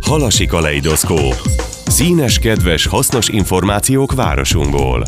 Halasi kaleidoszkóp. Színes, kedves, hasznos információk városunkból.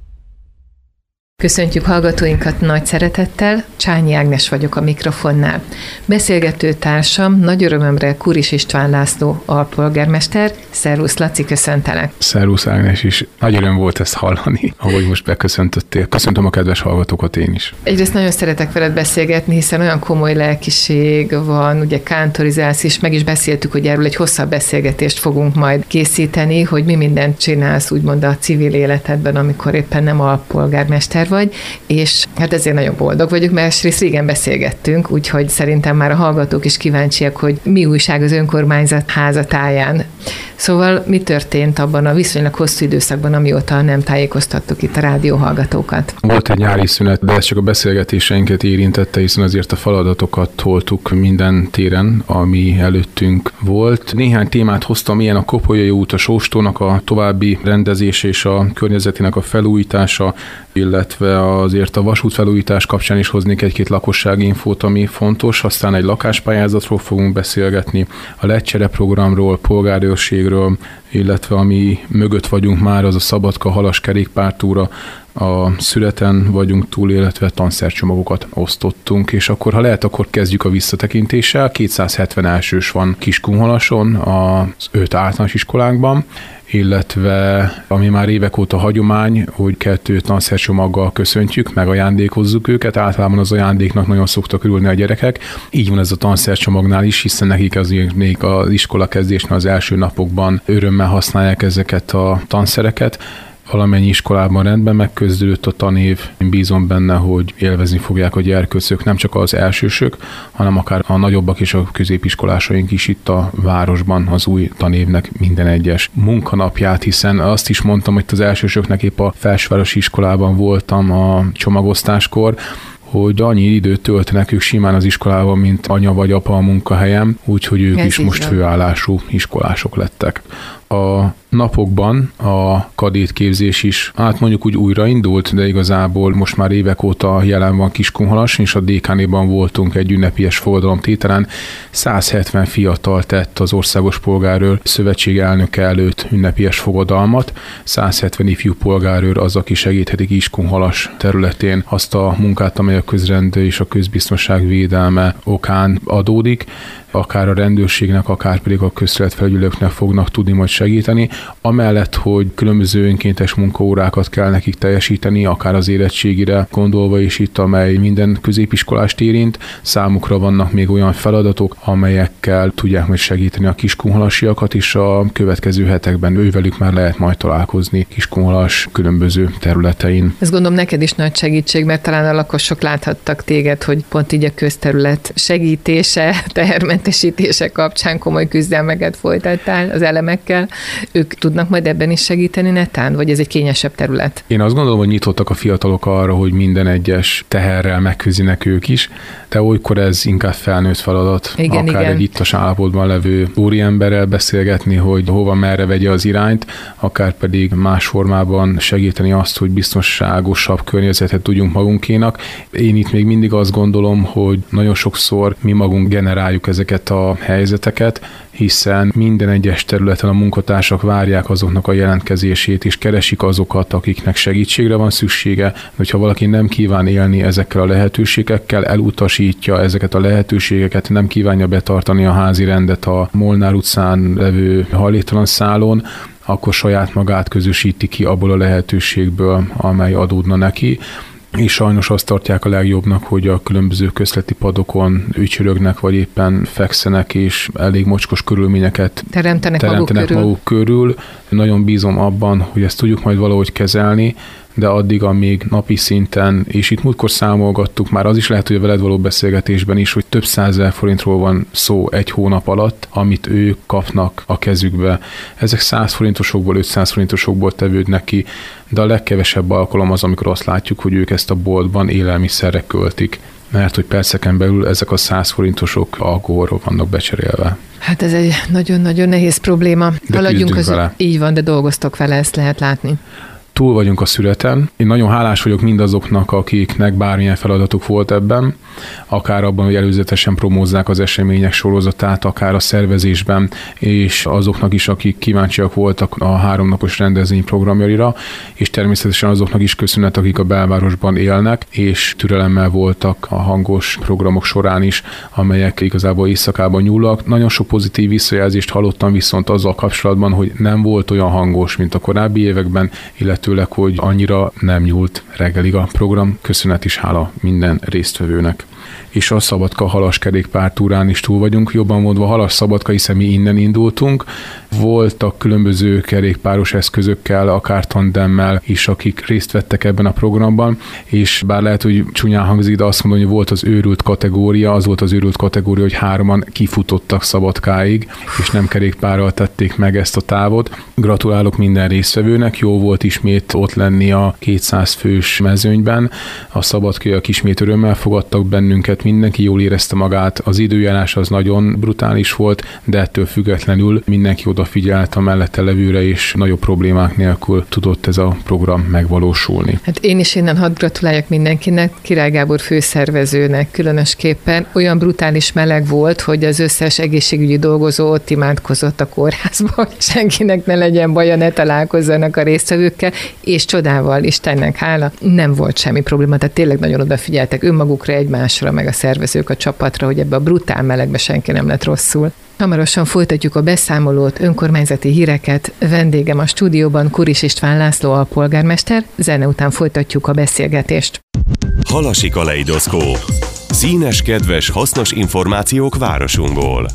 Köszöntjük hallgatóinkat nagy szeretettel, Csányi Ágnes vagyok a mikrofonnál. Beszélgető társam nagy örömömre Kuris István László alpolgármester. Szervusz Laci, köszöntelek. Szervusz Ágnes is. Nagy öröm volt ezt hallani, ahogy most beköszöntöttél. Köszöntöm a kedves hallgatókat én is. Egyrészt nagyon szeretek veled beszélgetni, hiszen olyan komoly lelkiség van, ugye kántorizálsz is, meg is beszéltük, hogy erről egy hosszabb beszélgetést fogunk majd készíteni, hogy mi mindent csinálsz úgymond a civil életedben, amikor éppen nem alpolgármester vagy, és hát ezért nagyon boldog vagyok, mert régen beszélgettünk, úgyhogy szerintem már a hallgatók is kíváncsiak, hogy mi újság az önkormányzat házatáján. Szóval mi történt abban a viszonylag hosszú időszakban, amióta nem tájékoztattuk itt a rádióhallgatókat? Volt egy nyári szünet, de ez csak a beszélgetéseinket érintette, hiszen azért a feladatokat toltuk minden téren, ami előttünk volt. Néhány témát hoztam, ilyen a Kopolyai út, a Sóstónak a további rendezése és a környezetének a felújítása, illetve azért a vasútfelújítás kapcsán is hoznék egy-két lakossági infót, ami fontos. Aztán egy lakáspályázatról fogunk beszélgetni, a Leccsere programról, polgárőrségről, illetve ami mögött vagyunk már, az a Szabadka-Halas kerékpártúra, a születen vagyunk túl, illetve tanszercsomagokat osztottunk, és akkor, ha lehet, akkor kezdjük a visszatekintéssel. 271-ös van Kiskunhalason, az 5 általános iskolákban, illetve ami már évek óta hagyomány, hogy 2 tanszercsomaggal köszöntjük, meg ajándékozzuk őket. Általában az ajándéknak nagyon szoktak örülni a gyerekek. Így van ez a tanszercsomagnál is, hiszen nekik azért még az iskola kezdésnél az első napokban örömmel használják ezeket a tanszereket. Valamennyi iskolában rendben megkezdődött a tanév. Én bízom benne, hogy élvezni fogják a gyerkőcök, nem csak az elsősök, hanem akár a nagyobbak és a középiskolásaink is itt a városban az új tanévnek minden egyes munkanapját, hiszen azt is mondtam, hogy az elsősöknek épp a felsővárosi iskolában voltam a csomagosztáskor, hogy annyi időt töltenek ők simán az iskolában, mint anya vagy apa a munkahelyem, úgyhogy ők ez is most főállású iskolások lettek. A napokban a kadétképzés is, hát mondjuk úgy újraindult, de igazából most már évek óta jelen van Kiskunhalason, és a DK-néban voltunk egy ünnepies fogadalomtételen. 170 fiatal tett az Országos Polgárőr Szövetség elnöke előtt ünnepies fogadalmat. 170 ifjú polgárőr az, aki segítheti Kiskunhalas területén azt a munkát, amely a közrend és a közbiztonság védelme okán adódik, akár a rendőrségnek, akár pedig a közterületfelügyelőknek fognak tudni majd segíteni. Amellett, hogy különböző önkéntes munkaórákat kell nekik teljesíteni, akár az érettségire gondolva is itt, amely minden középiskolást érint, számukra vannak még olyan feladatok, amelyekkel tudják majd segíteni a kiskunhalasiakat is a következő hetekben. Ővelük már lehet majd találkozni Kiskunhalas különböző területein. Ezt gondolom neked is nagy segítség, mert talán a lakosok láthattak téged, hogy pont így a közterület segítése, tehermentesítése kapcsán komoly küzdelmeket folytattál az elemekkel. Ők tudnak majd ebben is segíteni netán, vagy ez egy kényesebb terület? Én azt gondolom, hogy nyitottak a fiatalok arra, hogy minden egyes teherrel megküzdinek ők is, de olykor ez inkább felnőtt feladat. Akár egy ittas állapotban levő úriemberrel beszélgetni, hogy hova merre vegye az irányt, akár pedig más formában segíteni azt, hogy biztonságosabb környezetet tudjunk magunkénak. Én itt még mindig azt gondolom, hogy nagyon sokszor mi magunk generáljuk ezeket a helyzeteket, hiszen minden egyes területen a munkatársak várják azoknak a jelentkezését, és keresik azokat, akiknek segítségre van szüksége. Hogyha valaki nem kíván élni ezekkel a lehetőségekkel, elutasítja ezeket a lehetőségeket, nem kívánja betartani a házi rendet a Molnár utcán levő hajléktalan szálon, akkor saját magát közösíti ki abból a lehetőségből, amely adódna neki. És sajnos azt tartják a legjobbnak, hogy a különböző közleti padokon ücsörögnek, vagy éppen fekszenek, és elég mocskos körülményeket teremtenek maguk körül. Nagyon bízom abban, hogy ezt tudjuk majd valahogy kezelni, de addig, amíg napi szinten, és itt múltkor számolgattuk, már az is lehet, hogy a veled való beszélgetésben is, hogy több 100 000 forintról van szó egy hónap alatt, amit ők kapnak a kezükbe. Ezek 100 forintosokból, 500 forintosokból tevődnek ki, de a legkevesebb alkalom az, amikor azt látjuk, hogy ők ezt a boltban élelmiszerre költik. Mert hogy perceken belül ezek a 100 forintosok alkoholról vannak becserélve. Hát ez egy nagyon-nagyon nehéz probléma. De haladjunk vele. Így van, de dolgoztok vele, ezt lehet látni. Túl vagyunk a születen. Én nagyon hálás vagyok mindazoknak, akiknek bármilyen feladatuk volt ebben, akár abban, hogy előzetesen promózzák az események sorozatát, akár a szervezésben, és azoknak is, akik kíváncsiak voltak a 3 napos rendezvény programjaira, és természetesen azoknak is köszönet, akik a belvárosban élnek, és türelemmel voltak a hangos programok során is, amelyek igazából éjszakában nyúlnak. Nagyon sok pozitív visszajelzést hallottam viszont azzal kapcsolatban, hogy nem volt olyan hangos, mint a korábbi években, illetőleg, hogy annyira nem nyúlt reggelig a program. Köszönet is hála minden résztvevőnek. És a Szabadka-Halas kerékpártúrán is túl vagyunk, jobban mondva Halas-Szabadka, hiszen mi innen indultunk. Voltak különböző kerékpáros eszközökkel, akár tandemmel is, akik részt vettek ebben a programban, és bár lehet, hogy csúnyán hangzik, de azt mondom, hogy volt az őrült kategória, az volt az őrült kategória, hogy 3-an kifutottak Szabadkáig, és nem kerékpárral tették meg ezt a távot. Gratulálok minden résztvevőnek, jó volt ismét ott lenni a 200 fős mezőnyben. A szabadkaiak ismét örömmel fogadtak bennünket, mindenki jól érezte magát, az időjárás az nagyon brutális volt, de ettől függetlenül mindenki odafigyelt a mellette levőre, és nagyobb problémák nélkül tudott ez a program megvalósulni. Hát én is innen hadd gratuláljak mindenkinek, Király Gábor főszervezőnek különösképpen. Olyan brutális meleg volt, hogy az összes egészségügyi dolgozó ott imádkozott a kórházban, senkinek ne legyen baja, ne találkozzanak a résztvevőkkel, és csodával, Istennek hála, nem volt semmi probléma, tehát tényleg nagyon odafigyeltek önmagukra, egymásra, meg a szervezők a csapatra, hogy ebbe a brutál melegbe senki nem lett rosszul. Hamarosan folytatjuk a beszámolót, önkormányzati híreket. Vendégem a stúdióban Kuris István László alpolgármester, zene után folytatjuk a beszélgetést. Halasi kaleidoszkóp. Színes, kedves, hasznos információk városunkból.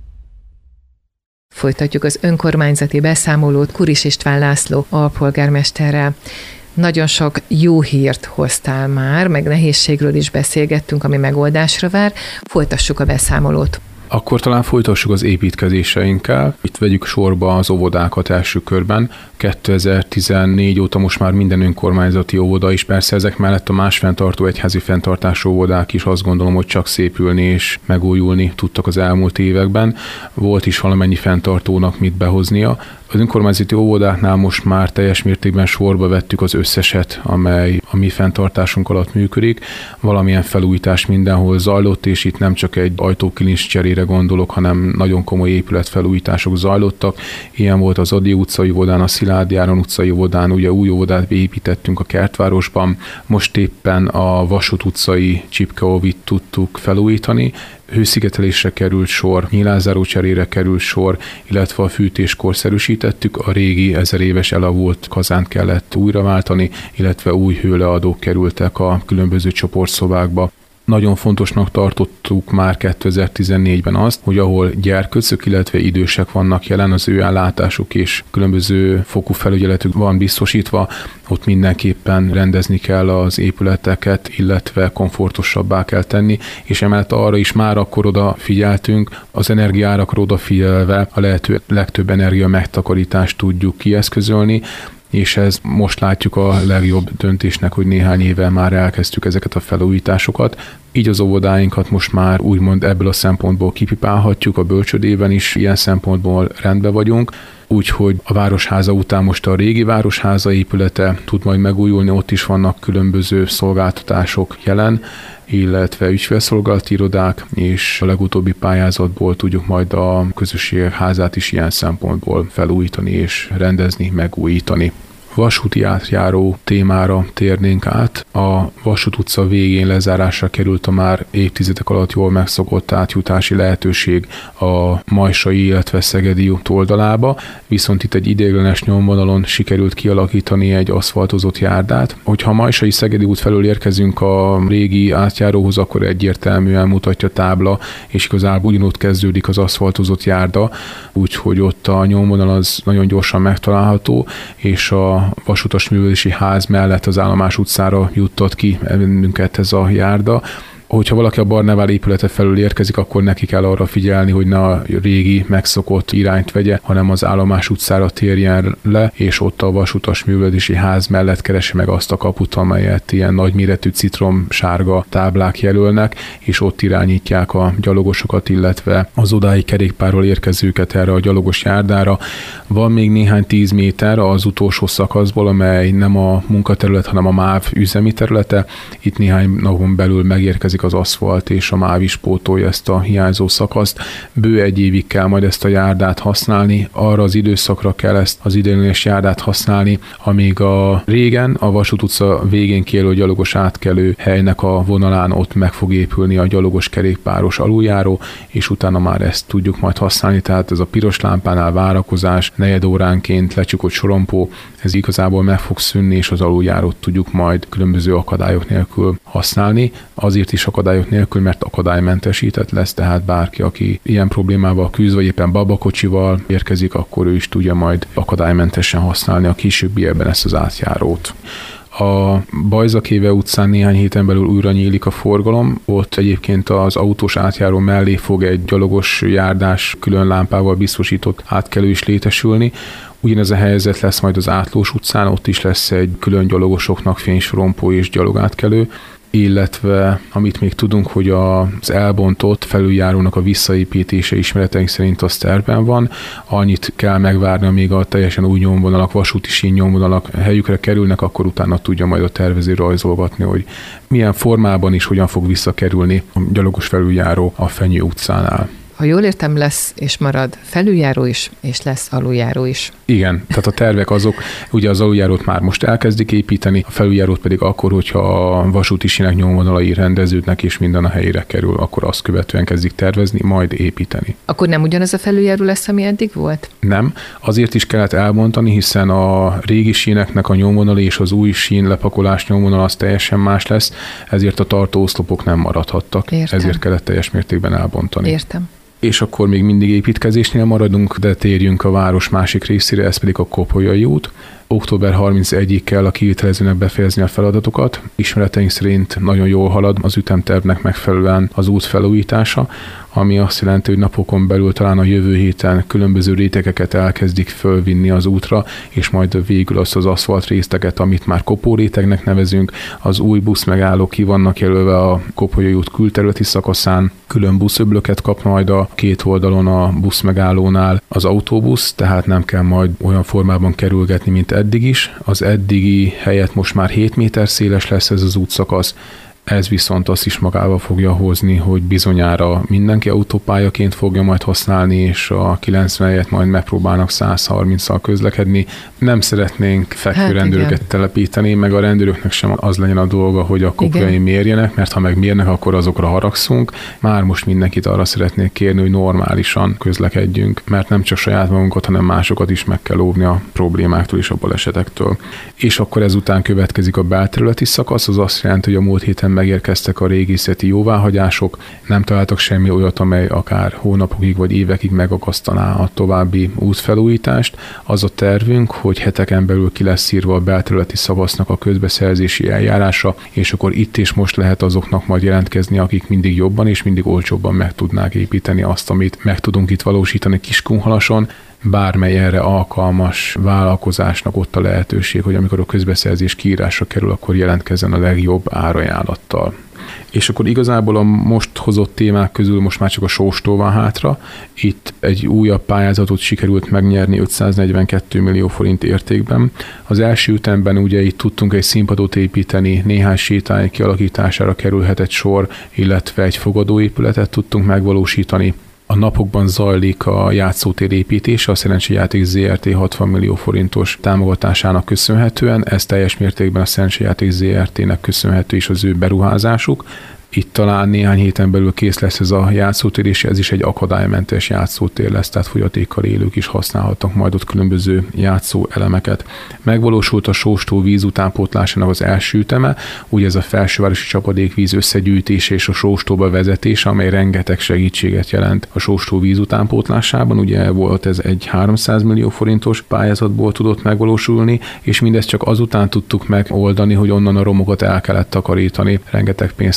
Folytatjuk az önkormányzati beszámolót Kuris István László alpolgármesterrel. Nagyon sok jó hírt hoztál már, meg nehézségről is beszélgettünk, ami megoldásra vár. Folytassuk a beszámolót. Akkor talán folytassuk az építkezéseinkkel. Itt vegyük sorba az óvodákat első körben. 2014 óta most már minden önkormányzati óvoda is, persze ezek mellett a más fenntartó egyházi fenntartású óvodák is azt gondolom, hogy csak szépülni és megújulni tudtak az elmúlt években. Volt is valamennyi fenntartónak mit behoznia. Az önkormányzati óvodáknál most már teljes mértékben sorba vettük az összeset, amely a mi fenntartásunk alatt működik. Valamilyen felújítás mindenhol zajlott, és itt nem csak egy ajtókilincs cserére gondolok, hanem nagyon komoly épületfelújítások zajlottak. Ilyen volt az Ady utcai óvodán, a Szilágyi Áron utcai óvodán, ugye új óvodát építettünk a Kertvárosban. Most éppen a Vasút utcai Csipke-óvit tudtuk felújítani. Hőszigetelésre került sor, nyílászáró cserére került sor, illetve a fűtést korszerűsítettük, a régi 1000 éves elavult kazánt kellett újra váltani, illetve új hőleadók kerültek a különböző csoportszobákba. Nagyon fontosnak tartottuk már 2014-ben azt, hogy ahol gyerkőcök, illetve idősek vannak jelen, az ő ellátásuk és különböző fokú felügyeletük van biztosítva, ott mindenképpen rendezni kell az épületeket, illetve komfortosabbá kell tenni, és emellett arra is már akkor odafigyeltünk, az energiaárakra odafigyelve a lehető legtöbb energia megtakarítást tudjuk kieszközölni, és ez most látjuk a legjobb döntésnek, hogy néhány éve már elkezdtük ezeket a felújításokat. Így az óvodáinkat most már úgymond ebből a szempontból kipipálhatjuk, a bölcsődében is ilyen szempontból rendben vagyunk, úgyhogy a Városháza után most a régi Városháza épülete tud majd megújulni, ott is vannak különböző szolgáltatások jelen, illetve ügyfélszolgálati irodák, és a legutóbbi pályázatból tudjuk majd a közösségek házát is ilyen szempontból felújítani és rendezni, megújítani. Vasúti átjáró témára térnénk át. A Vasút utca végén lezárásra került a már évtizedek alatt jól megszokott átjutási lehetőség a Majsai, illetve Szegedi út oldalába, viszont itt egy ideiglenes nyomvonalon sikerült kialakítani egy aszfaltozott járdát. Hogyha a Majsai Szegedi út felől érkezünk a régi átjáróhoz, akkor egyértelműen mutatja tábla, és igazából ugyanott kezdődik az aszfaltozott járda, úgyhogy ott a nyomvonal az nagyon gyorsan megtalálható, és a Vasutas Művelési Ház mellett az Állomás utcára juttat ki bennünket ez a járda. Hogyha valaki a Barnevál épülete felül érkezik, akkor neki kell arra figyelni, hogy ne a régi megszokott irányt vegye, hanem az Állomás utcára térjen le, és ott a Vasutas Művelődési Ház mellett keresse meg azt a kaput, amelyet ilyen nagyméretű citromsárga táblák jelölnek, és ott irányítják a gyalogosokat, illetve az odáig kerékpárral érkezőket erre a gyalogos járdára. Van még néhány 10 méter az utolsó szakaszból, amely nem a munkaterület, hanem a MÁV üzemi területe. Itt néhány napon belül megérkezik az aszfalt, és a MÁV is pótolja ezt a hiányzó szakaszt. Bő 1 évig kell majd ezt a járdát használni, arra az időszakra kell ezt az ideiglenes járdát használni, amíg a régen a Vasút utca végén kijelölt gyalogos átkelő helynek a vonalán ott meg fog épülni a gyalogos kerékpáros aluljáró, és utána már ezt tudjuk majd használni, tehát ez a piros lámpánál várakozás, negyed óránként lecsukott sorompó, ez igazából meg fog szűnni, és az aluljárót tudjuk majd különböző akadályok nélkül használni. Azért is akadályok nélkül, mert akadálymentesített lesz, tehát bárki, aki ilyen problémával küzd, vagy éppen babakocsival érkezik, akkor ő is tudja majd akadálymentesen használni a későbbiekben ezt az átjárót. A Bajza-Kéve utcán néhány héten belül újra nyílik a forgalom, ott egyébként az autós átjáró mellé fog egy gyalogos járdás külön lámpával biztosított átkelő is létesülni. Ugyanez a helyzet lesz majd az Átlós utcán, ott is lesz egy külön gyalogosoknak fénysorompó és gyalogátkelő, illetve amit még tudunk, hogy az elbontott felüljárónak a visszaépítése ismereteink szerint az tervben van. Annyit kell megvárni, amíg a teljesen új nyomvonalak, vasúti sín nyomvonalak helyükre kerülnek, akkor utána tudja majd a tervező rajzolgatni, hogy milyen formában is hogyan fog visszakerülni a gyalogos felüljáró a Fenyő utcánál. Ha jól értem, lesz és marad felüljáró is, és lesz aluljáró is. Igen, tehát a tervek azok, ugye az aluljárót már most elkezdik építeni, a felüljárót pedig akkor, hogyha a vasúti sínek nyomvonalai rendeződnek, és minden a helyére kerül, akkor azt követően kezdik tervezni, majd építeni. Akkor nem ugyanaz a felüljáró lesz, ami eddig volt? Nem, azért is kellett elbontani, hiszen a régi síneknek a nyomvonali és az új sín lepakolás nyomvonal az teljesen más lesz, ezért a tartóoszlopok nem maradhattak. Értem. Ezért kellett teljes mértékben elbontani. Értem. És akkor még mindig építkezésnél maradunk, de térjünk a város másik részére, ez pedig a Kopolyai út. Október 31-ig kell a kivitelezőnek befejezni a feladatokat. Ismereteink szerint nagyon jól halad az ütemtervnek megfelelően az út felújítása, ami azt jelenti, hogy napokon belül talán a jövő héten különböző rétegeket elkezdik fölvinni az útra, és majd végül azt az aszfalt részteket, amit már kopórétegnek nevezünk, az új buszmegállók ki vannak jelölve a Kopolyai út külterületi szakaszán, külön buszöblöket kap majd a két oldalon a buszmegállónál az autóbusz, tehát nem kell majd olyan formában kerülgetni, mint eddig is. Az eddigi helyett most már 7 méter széles lesz ez az útszakasz. Ez viszont azt is magával fogja hozni, hogy bizonyára mindenki autópályaként fogja majd használni, és a 90 helyett majd megpróbálnak 130-szal közlekedni. Nem szeretnénk fekvőrendőröket telepíteni, meg a rendőröknek sem az legyen a dolga, hogy a kopjai mérjenek, mert ha megmérnek, akkor azokra haragszunk. Már most mindenkit arra szeretnék kérni, hogy normálisan közlekedjünk, mert nem csak saját magunkat, hanem másokat is meg kell óvni a problémáktól és a balesetektől. És akkor ezután következik a belterületi szakasz, az azt jelenti, hogy a múlt héten megérkeztek a régészeti jóváhagyások, nem találtak semmi olyat, amely akár hónapokig vagy évekig megakasztaná a további útfelújítást. Az a tervünk, hogy heteken belül ki lesz írva a belterületi szakasznak a közbeszerzési eljárása, és akkor itt és most lehet azoknak majd jelentkezni, akik mindig jobban és mindig olcsóbban meg tudnák építeni azt, amit meg tudunk itt valósítani Kiskunhalason. Bármely erre alkalmas vállalkozásnak ott a lehetőség, hogy amikor a közbeszerzés kiírásra kerül, akkor jelentkezzen a legjobb árajánlattal. És akkor igazából a most hozott témák közül most már csak a sóstó van hátra. Itt egy újabb pályázatot sikerült megnyerni 542 millió forint értékben. Az első ütemben ugye itt tudtunk egy színpadot építeni, néhány sétány kialakítására kerülhetett sor, illetve egy fogadóépületet tudtunk megvalósítani. A napokban zajlik a játszótér építése, a Szerencsejáték ZRT 60 millió forintos támogatásának köszönhetően, ez teljes mértékben a Szerencsejáték ZRT-nek köszönhető is az ő beruházásuk. Itt talán néhány héten belül kész lesz ez a játszótér, és ez is egy akadálymentes játszótér lesz, tehát fogyatékkal élők is használhatnak majd ott különböző játszó elemeket. Megvalósult a sóstó víz utánpótlásának az első üteme, ugye ez a felsővárosi csapadékvíz összegyűjtése és a sóstóba vezetése, amely rengeteg segítséget jelent a sóstó víz utánpótlásában. Ugye volt ez egy 300 millió forintos pályázatból tudott megvalósulni, és mindezt csak azután tudtuk megoldani, hogy onnan a romokat el kellett takarítani. Rengeteg pénzt kellett arra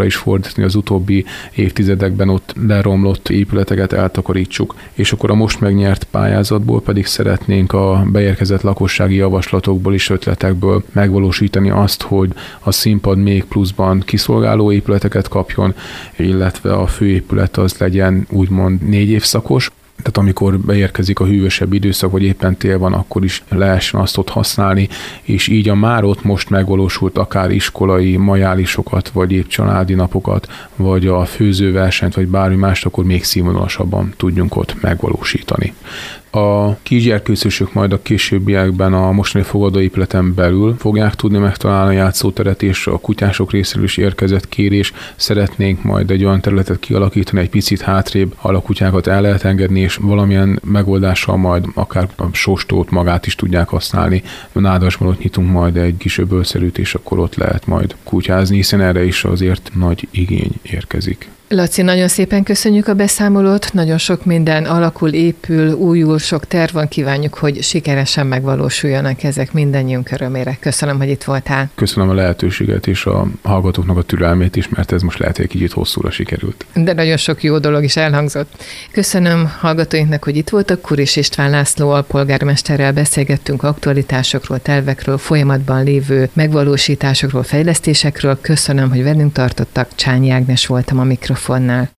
arra is fordítani, az utóbbi évtizedekben ott leromlott épületeket eltakarítsuk. És akkor a most megnyert pályázatból pedig szeretnénk a beérkezett lakossági javaslatokból és ötletekből megvalósítani azt, hogy a színpad még pluszban kiszolgáló épületeket kapjon, illetve a főépület az legyen úgymond 4 évszakos. Tehát amikor beérkezik a hűvösebb időszak, vagy éppen tél van, akkor is lehessen azt ott használni, és így a már ott most megvalósult akár iskolai majálisokat, vagy épp családi napokat, vagy a főzőversenyt, vagy bármi mást, akkor még színvonalasabban tudjunk ott megvalósítani. A kisgyerkőcösök majd a későbbiekben a mostani fogadóépületen belül fogják tudni megtalálni a játszóteret, és a kutyások részéről is érkezett kérés. Szeretnénk majd egy olyan területet kialakítani, egy picit hátrébb, ahol a kutyákat el lehet engedni, és valamilyen megoldással majd akár a sóstót magát is tudják használni. Nádasban ott nyitunk majd egy kis öbölszerűt, és akkor ott lehet majd kutyázni, hiszen erre is azért nagy igény érkezik. Laci, nagyon szépen köszönjük a beszámolót, nagyon sok minden alakul, épül, újul, sok terv van, kívánjuk, hogy sikeresen megvalósuljanak ezek mindannyiunk örömére. Köszönöm, hogy itt voltál. Köszönöm a lehetőséget és a hallgatóknak a türelmét is, mert ez most lehet, hogy egy kicsit hosszúra sikerült. De nagyon sok jó dolog is elhangzott. Köszönöm hallgatóinknak, hogy itt voltak. Kuris István László alpolgármesterrel beszélgettünk aktualitásokról, tervekről, folyamatban lévő megvalósításokról, fejlesztésekről. Köszönöm, hogy velünk tartottak. Csányi Ágnes voltam a mikrofonnál.